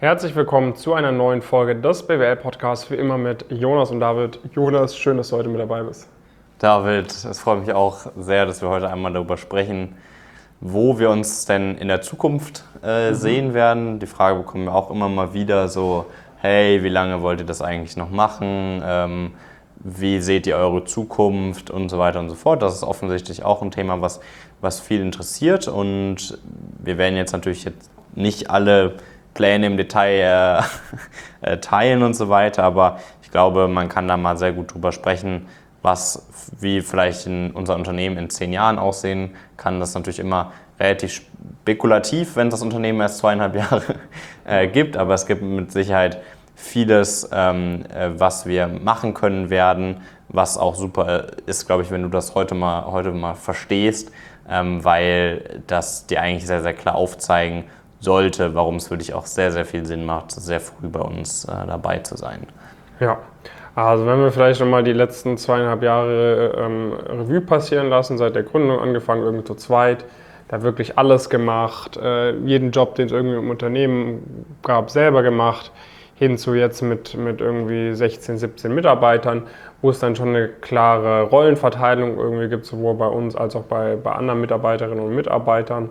Herzlich willkommen zu einer neuen Folge des BWL-Podcasts, wie immer mit Jonas und David. Jonas, schön, dass du heute mit dabei bist. David, es freut mich auch sehr, dass wir heute einmal darüber sprechen, wo wir uns denn in der Zukunft sehen werden. Die Frage bekommen wir auch immer mal wieder so, hey, wie lange wollt ihr das eigentlich noch machen? Wie seht ihr eure Zukunft und so weiter und so fort. Das ist offensichtlich auch ein Thema, was viel interessiert, und wir werden jetzt natürlich nicht alle Pläne im Detail teilen und so weiter, aber ich glaube, man kann da mal sehr gut drüber sprechen, wie vielleicht unser Unternehmen in 10 Jahren aussehen kann. Das ist natürlich immer relativ spekulativ, wenn es das Unternehmen erst 2,5 Jahre gibt, aber es gibt mit Sicherheit vieles, was wir machen können werden, was auch super ist, glaube ich, wenn du das heute mal verstehst, weil das dir eigentlich sehr, sehr klar aufzeigen sollte, warum es wirklich auch sehr, sehr viel Sinn macht, sehr früh bei uns dabei zu sein. Ja, also wenn wir vielleicht nochmal die letzten 2,5 Jahre Revue passieren lassen, seit der Gründung angefangen, irgendwie zu zweit, da wirklich alles gemacht, jeden Job, den es irgendwie im Unternehmen gab, selber gemacht, hin zu jetzt mit irgendwie 16, 17 Mitarbeitern, wo es dann schon eine klare Rollenverteilung irgendwie gibt, sowohl bei uns als auch bei anderen Mitarbeiterinnen und Mitarbeitern.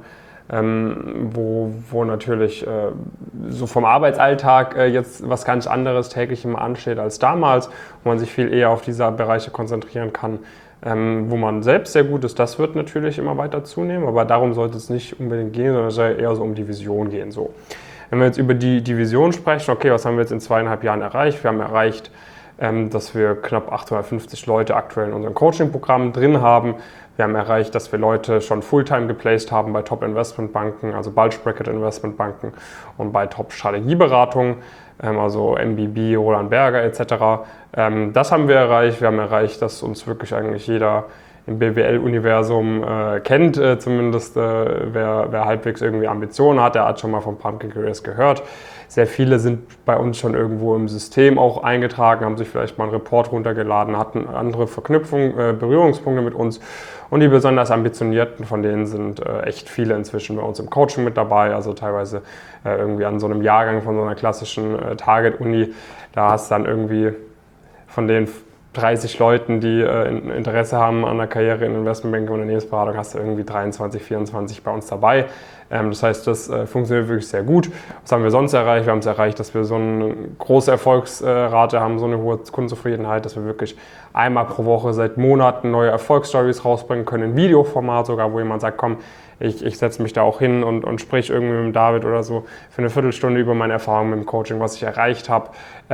Wo natürlich so vom Arbeitsalltag jetzt was ganz anderes täglich immer ansteht als damals, wo man sich viel eher auf diese Bereiche konzentrieren kann, wo man selbst sehr gut ist. Das wird natürlich immer weiter zunehmen, aber darum sollte es nicht unbedingt gehen, sondern es soll eher so um die Vision gehen. So. Wenn wir jetzt über die Vision sprechen, okay, was haben wir jetzt in 2,5 Jahren erreicht? Wir haben erreicht, dass wir knapp 850 Leute aktuell in unserem Coaching-Programm drin haben. Wir haben erreicht, dass wir Leute schon Fulltime geplaced haben bei Top-Investmentbanken, also Bulge-Bracket-Investmentbanken und bei Top-Strategieberatungen, also MBB, Roland Berger etc. Das haben wir erreicht. Wir haben erreicht, dass uns wirklich eigentlich jeder im BWL-Universum kennt, zumindest wer halbwegs irgendwie Ambitionen hat, der hat schon mal von Pumpkin Careers gehört. Sehr viele sind bei uns schon irgendwo im System auch eingetragen, haben sich vielleicht mal einen Report runtergeladen, hatten andere Verknüpfungen, Berührungspunkte mit uns. Und die besonders Ambitionierten, von denen sind echt viele inzwischen bei uns im Coaching mit dabei, also teilweise irgendwie an so einem Jahrgang von so einer klassischen Target-Uni. Da hast du dann irgendwie von den 30 Leuten, die Interesse haben an der Karriere in Investmentbanking und Unternehmensberatung, hast du irgendwie 23, 24 bei uns dabei. Das heißt, das funktioniert wirklich sehr gut. Was haben wir sonst erreicht? Wir haben es erreicht, dass wir so eine große Erfolgsrate haben, so eine hohe Kundenzufriedenheit, dass wir wirklich einmal pro Woche seit Monaten neue Erfolgsstories rausbringen können, in Videoformat sogar, wo jemand sagt, komm, ich setze mich da auch hin und sprich irgendwie mit dem David oder so für eine Viertelstunde über meine Erfahrungen mit dem Coaching, was ich erreicht habe.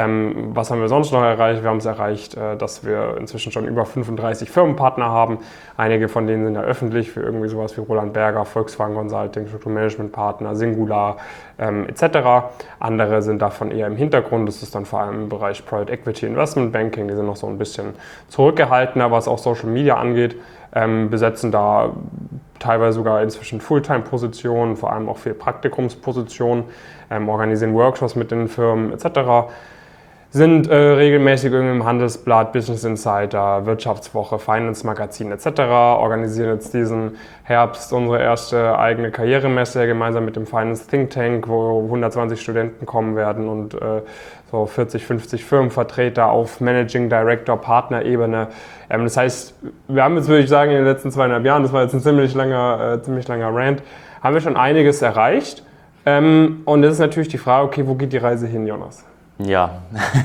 Was haben wir sonst noch erreicht? Wir haben es erreicht, dass wir inzwischen schon über 35 Firmenpartner haben. Einige von denen sind ja öffentlich für irgendwie sowas wie Roland Berger, Volkswagen Consulting, Strukturmanagementpartner, Singular etc. Andere sind davon eher im Hintergrund. Das ist dann vor allem im Bereich Private Equity Investment Banking. Die sind noch so ein bisschen zurückgehaltener, was auch Social Media angeht. Besetzen da teilweise sogar inzwischen Fulltime-Positionen, vor allem auch viel Praktikumspositionen, organisieren Workshops mit den Firmen etc., sind regelmäßig irgendwie im Handelsblatt, Business Insider, Wirtschaftswoche, Finance Magazin etc., organisieren jetzt diesen Herbst unsere erste eigene Karrieremesse gemeinsam mit dem Finance Think Tank, wo 120 Studenten kommen werden und so 40, 50 Firmenvertreter auf Managing Director, Partnerebene. Das heißt, wir haben jetzt, würde ich sagen, in den letzten 2,5 Jahren, das war jetzt ein ziemlich langer Rant, haben wir schon einiges erreicht. Und das ist natürlich die Frage, okay, wo geht die Reise hin, Jonas? Ja,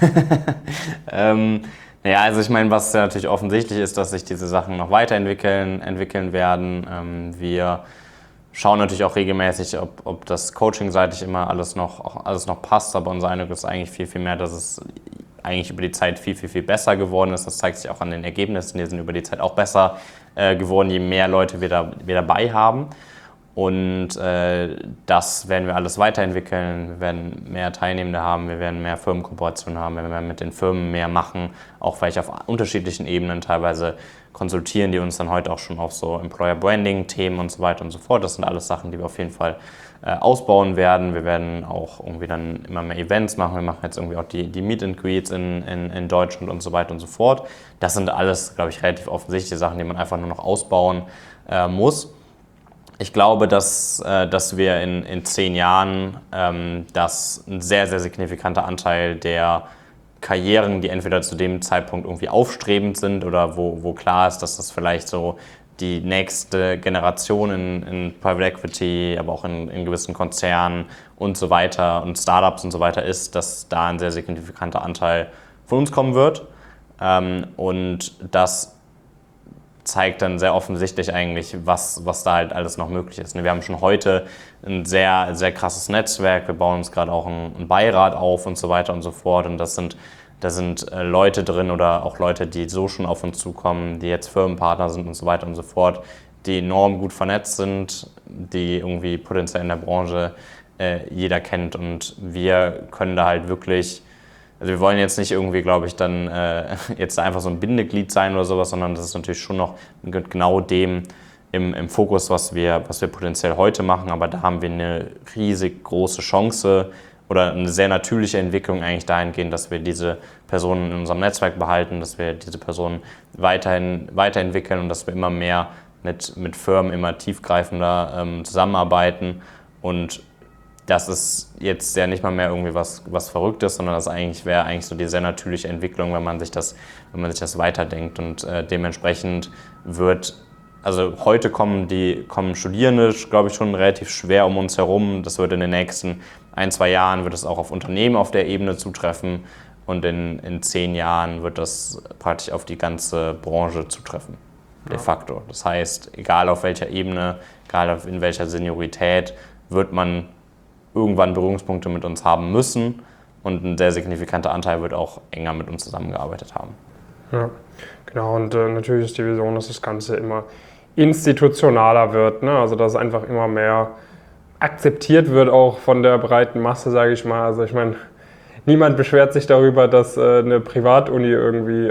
also ich meine, was ja natürlich offensichtlich ist, dass sich diese Sachen noch weiterentwickeln werden. Wir schauen natürlich auch regelmäßig, ob das Coaching-seitig immer alles noch passt, aber unser Eindruck ist eigentlich viel, viel mehr, dass es eigentlich über die Zeit viel, viel, viel besser geworden ist. Das zeigt sich auch an den Ergebnissen, die sind über die Zeit auch besser geworden, je mehr Leute wir dabei haben. Und das werden wir alles weiterentwickeln, wir werden mehr Teilnehmende haben, wir werden mehr Firmenkooperationen haben, wir werden mit den Firmen mehr machen, auch vielleicht auf unterschiedlichen Ebenen teilweise konsultieren, die uns dann heute auch schon auf so Employer Branding Themen und so weiter und so fort. Das sind alles Sachen, die wir auf jeden Fall ausbauen werden. Wir werden auch irgendwie dann immer mehr Events machen. Wir machen jetzt irgendwie auch die Meet and Greets in Deutschland und so weiter und so fort. Das sind alles, glaube ich, relativ offensichtliche Sachen, die man einfach nur noch ausbauen muss. Ich glaube, dass wir in 10 Jahren, dass ein sehr, sehr signifikanter Anteil der Karrieren, die entweder zu dem Zeitpunkt irgendwie aufstrebend sind oder wo klar ist, dass das vielleicht so die nächste Generation in Private Equity, aber auch in gewissen Konzernen und so weiter und Startups und so weiter ist, dass da ein sehr signifikanter Anteil von uns kommen wird. Und das zeigt dann sehr offensichtlich eigentlich, was da halt alles noch möglich ist. Wir haben schon heute ein sehr, sehr krasses Netzwerk, wir bauen uns gerade auch einen Beirat auf und so weiter und so fort. Und da sind Leute drin oder auch Leute, die so schon auf uns zukommen, die jetzt Firmenpartner sind und so weiter und so fort, die enorm gut vernetzt sind, die irgendwie potenziell in der Branche jeder kennt. Und wir können da halt wirklich, also wir wollen jetzt nicht irgendwie, glaube ich, dann jetzt einfach so ein Bindeglied sein oder sowas, sondern das ist natürlich schon noch mit genau dem im Fokus, was wir potenziell heute machen. Aber da haben wir eine riesig große Chance oder eine sehr natürliche Entwicklung eigentlich dahingehend, dass wir diese Personen in unserem Netzwerk behalten, dass wir diese Personen weiterentwickeln und dass wir immer mehr mit Firmen immer tiefgreifender zusammenarbeiten. Und das ist jetzt ja nicht mal mehr irgendwie was Verrücktes, sondern das wäre eigentlich so die sehr natürliche Entwicklung, wenn man sich das weiterdenkt. Und dementsprechend also heute kommen Studierende, glaube ich, schon relativ schwer um uns herum. Das wird in den nächsten 1-2 Jahren wird es auch auf Unternehmen auf der Ebene zutreffen und in 10 Jahren wird das praktisch auf die ganze Branche zutreffen, de facto. Das heißt, egal auf welcher Ebene, egal in welcher Seniorität, wird man irgendwann Berührungspunkte mit uns haben müssen und ein sehr signifikanter Anteil wird auch enger mit uns zusammengearbeitet haben. Ja, genau. Und natürlich ist die Vision, dass das Ganze immer institutionaler wird, ne? Also dass es einfach immer mehr akzeptiert wird, auch von der breiten Masse, sage ich mal. Also ich meine, niemand beschwert sich darüber, dass eine Privatuni irgendwie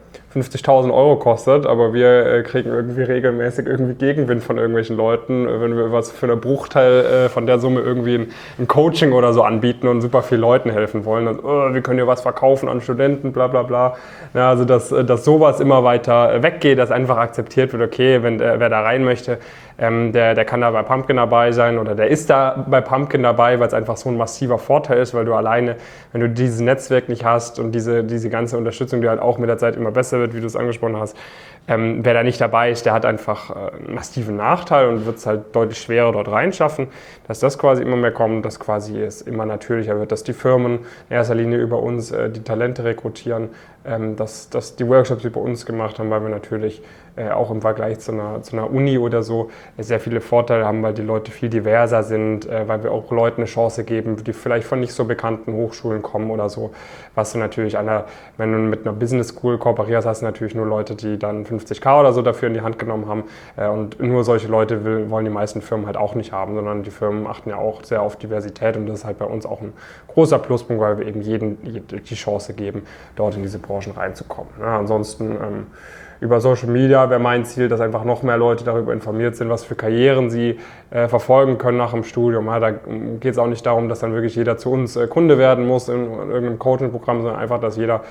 50.000 Euro kostet, aber wir kriegen irgendwie regelmäßig Gegenwind von irgendwelchen Leuten, wenn wir was für einen Bruchteil von der Summe irgendwie ein Coaching oder so anbieten und super vielen Leuten helfen wollen. Also, wir können ja was verkaufen an Studenten, bla bla bla. Ja, also dass sowas immer weiter weggeht, dass einfach akzeptiert wird, okay, wer da rein möchte, der kann da bei Pumpkin dabei sein oder der ist da bei Pumpkin dabei, weil es einfach so ein massiver Vorteil ist, weil du alleine, wenn du dieses Netzwerk nicht hast und diese ganze Unterstützung, die halt auch mit der Zeit immer besser wird, wie du es angesprochen hast, wer da nicht dabei ist, der hat einfach einen massiven Nachteil und wird es halt deutlich schwerer dort reinschaffen, dass das quasi immer mehr kommt, dass quasi es immer natürlicher wird, dass die Firmen in erster Linie über uns die Talente rekrutieren, dass die Workshops über uns gemacht haben, weil wir natürlich auch im Vergleich zu einer Uni oder so sehr viele Vorteile haben, weil die Leute viel diverser sind, weil wir auch Leuten eine Chance geben, die vielleicht von nicht so bekannten Hochschulen kommen oder so. Was du natürlich wenn du mit einer Business School kooperierst, hast du natürlich nur Leute, die dann 50.000 oder so dafür in die Hand genommen haben. Und nur solche Leute wollen die meisten Firmen halt auch nicht haben, sondern die Firmen achten ja auch sehr auf Diversität und das ist halt bei uns auch ein großer Pluspunkt, weil wir eben jedem die Chance geben, dort in diese Branchen reinzukommen. Ja, ansonsten über Social Media wäre mein Ziel, dass einfach noch mehr Leute darüber informiert sind, was für Karrieren sie verfolgen können nach dem Studium. Ja, da geht es auch nicht darum, dass dann wirklich jeder zu uns Kunde werden muss in irgendeinem Coaching-Programm, sondern einfach, dass jeder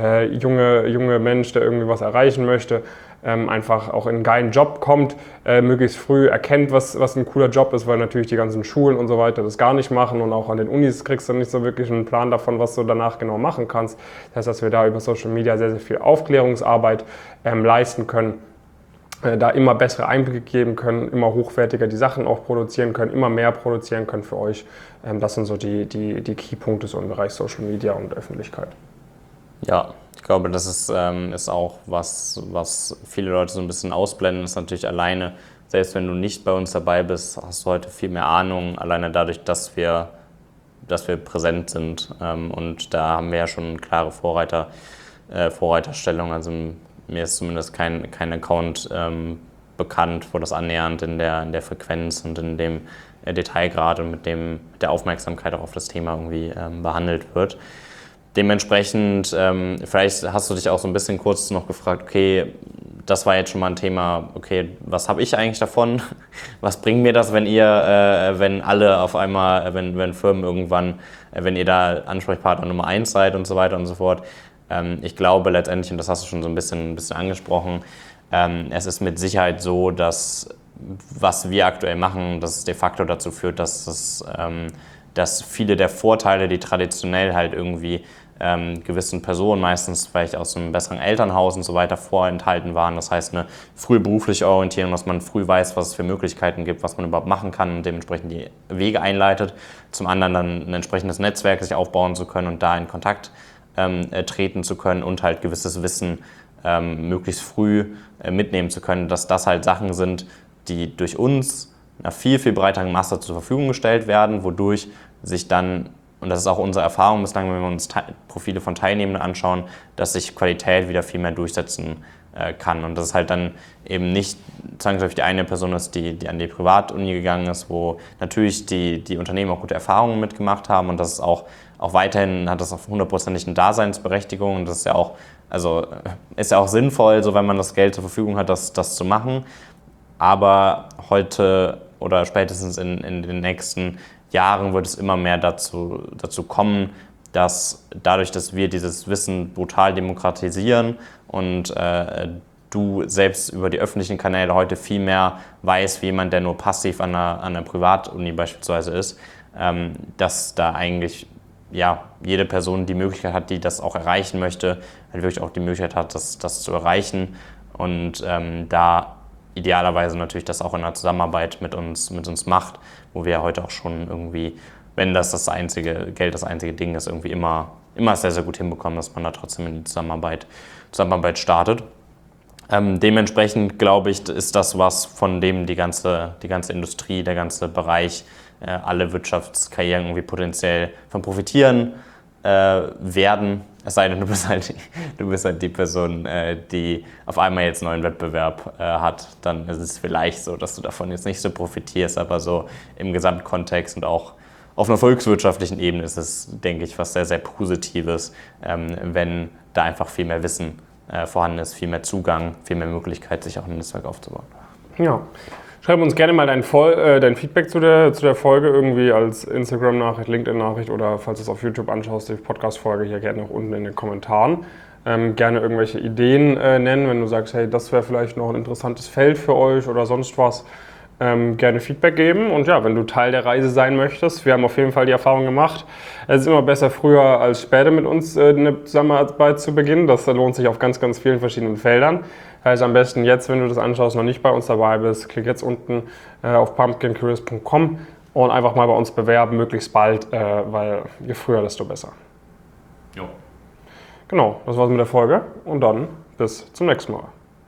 junge Mensch, der irgendwie was erreichen möchte, einfach auch in einen geilen Job kommt, möglichst früh erkennt, was ein cooler Job ist, weil natürlich die ganzen Schulen und so weiter das gar nicht machen und auch an den Unis kriegst du nicht so wirklich einen Plan davon, was du danach genau machen kannst. Das heißt, dass wir da über Social Media sehr, sehr viel Aufklärungsarbeit leisten können, da immer bessere Einblicke geben können, immer hochwertiger die Sachen auch produzieren können, immer mehr produzieren können für euch. Das sind so die Keypunkte so im Bereich Social Media und Öffentlichkeit. Ja, ich glaube, das ist auch was viele Leute so ein bisschen ausblenden, ist natürlich alleine, selbst wenn du nicht bei uns dabei bist, hast du heute viel mehr Ahnung, alleine dadurch, dass wir präsent sind. Und da haben wir ja schon eine klare Vorreiterstellung. Also mir ist zumindest kein Account bekannt, wo das annähernd in der Frequenz und in dem Detailgrad und mit der Aufmerksamkeit auch auf das Thema irgendwie behandelt wird. Dementsprechend, vielleicht hast du dich auch so ein bisschen kurz noch gefragt, okay, das war jetzt schon mal ein Thema, okay, was habe ich eigentlich davon? Was bringt mir das, wenn alle auf einmal, wenn Firmen irgendwann, wenn ihr da Ansprechpartner Nummer 1 seid und so weiter und so fort? Ich glaube letztendlich, und das hast du schon so ein bisschen angesprochen, es ist mit Sicherheit so, dass was wir aktuell machen, dass es de facto dazu führt, dass viele der Vorteile, die traditionell halt irgendwie gewissen Personen, meistens vielleicht aus einem besseren Elternhaus und so weiter, vorenthalten waren. Das heißt, eine frühe berufliche Orientierung, dass man früh weiß, was es für Möglichkeiten gibt, was man überhaupt machen kann und dementsprechend die Wege einleitet. Zum anderen dann ein entsprechendes Netzwerk sich aufbauen zu können und da in Kontakt treten zu können und halt gewisses Wissen möglichst früh mitnehmen zu können, dass das halt Sachen sind, die durch uns einer viel, viel breiteren Masse zur Verfügung gestellt werden, wodurch sich dann, und das ist auch unsere Erfahrung bislang, wenn wir uns Profile von Teilnehmenden anschauen, dass sich Qualität wieder viel mehr durchsetzen kann. Und das ist halt dann eben nicht zwangsläufig die eine Person ist, die an die Privatuni gegangen ist, wo natürlich die Unternehmen auch gute Erfahrungen mitgemacht haben, und das ist auch weiterhin, hat das auf 100% eine Daseinsberechtigung, und das ist ja auch, also ist ja auch sinnvoll, so wenn man das Geld zur Verfügung hat, das zu machen. Aber heute oder spätestens in den nächsten Jahren wird es immer mehr dazu kommen, dass dadurch, dass wir dieses Wissen brutal demokratisieren und du selbst über die öffentlichen Kanäle heute viel mehr weißt, wie jemand, der nur passiv an einer Privatuni beispielsweise ist, dass da eigentlich jede Person die Möglichkeit hat, die das auch erreichen möchte, halt wirklich auch die Möglichkeit hat, das zu erreichen, und da idealerweise natürlich das auch in einer Zusammenarbeit mit uns macht, wo wir heute auch schon irgendwie, wenn das einzige Geld das einzige Ding ist, irgendwie immer sehr, sehr gut hinbekommen, dass man da trotzdem in die Zusammenarbeit startet. Dementsprechend, glaube ich, ist das was, von dem die ganze Industrie, der ganze Bereich, alle Wirtschaftskarrieren irgendwie potenziell von profitieren werden. Es sei denn, du bist halt die Person, die auf einmal jetzt einen neuen Wettbewerb hat. Dann ist es vielleicht so, dass du davon jetzt nicht so profitierst, aber so im Gesamtkontext und auch auf einer volkswirtschaftlichen Ebene ist es, denke ich, was sehr, sehr Positives, wenn da einfach viel mehr Wissen vorhanden ist, viel mehr Zugang, viel mehr Möglichkeit, sich auch ein Netzwerk aufzubauen. Ja. Schreib uns gerne mal dein Feedback zu der Folge irgendwie als Instagram-Nachricht, LinkedIn-Nachricht, oder falls du es auf YouTube anschaust, die Podcast-Folge hier gerne auch unten in den Kommentaren. Gerne irgendwelche Ideen nennen, wenn du sagst, hey, das wäre vielleicht noch ein interessantes Feld für euch oder sonst was. Gerne Feedback geben, und ja, wenn du Teil der Reise sein möchtest, wir haben auf jeden Fall die Erfahrung gemacht, es ist immer besser früher als später mit uns eine Zusammenarbeit zu beginnen. Das lohnt sich auf ganz, ganz vielen verschiedenen Feldern. Also am besten jetzt, wenn du das anschaust, noch nicht bei uns dabei bist, klick jetzt unten auf pumpkincareers.com und einfach mal bei uns bewerben, möglichst bald, weil je früher, desto besser. Jo. Genau, das war's mit der Folge, und dann bis zum nächsten Mal.